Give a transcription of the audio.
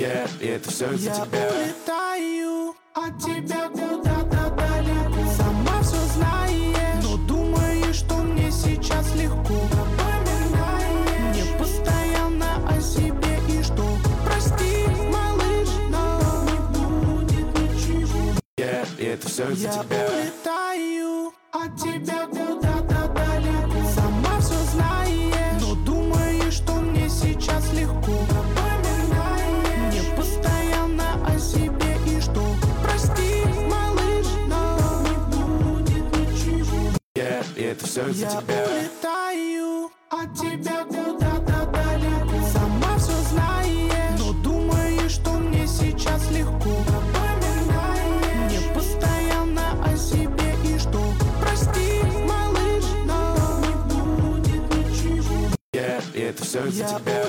И это все из-за тебя. Я улетаю от тебя куда-то далеко, сама все знаешь, но думаешь, что мне сейчас легко. Напоминай мне постоянно о себе и что, прости, малыш, но не будет ничего. И это все из-за Я тебя. улетаю от тебя куда-то далеко, сама все знаешь, но думаешь, что мне сейчас легко. Напоминай мне постоянно о себе и что, прости, малыш, но не будет ничего. И это все из-за Я тебя. улетаю от тебя куда-то далеко, сама все знаешь, но думаешь, что мне сейчас легко. Напоминай мне постоянно о себе и что, прости, малыш, но не будет ничего. И это все из-за Я тебя.